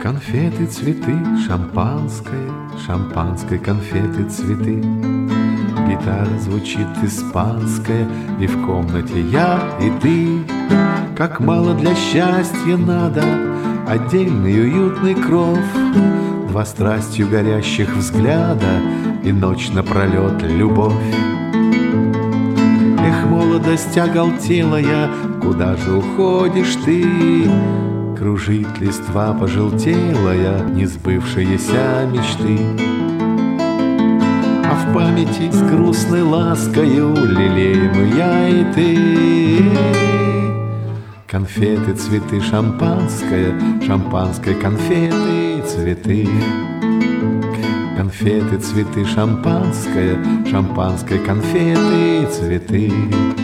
Конфеты, цветы, шампанское, шампанское, конфеты, цветы. Гитара звучит испанская, и в комнате я и ты. Как мало для счастья надо, отдельный уютный кров, два страстью горящих взгляда и ночь напролет любовь. Эх, молодость оголтелая, куда же уходишь ты? Кружит листва пожелтелая, несбывшиеся мечты. А в памяти с грустной ласкою лелеем я и ты. Конфеты, цветы, шампанское, шампанское, конфеты, цветы. Конфеты, цветы, шампанское, шампанское, конфеты, цветы.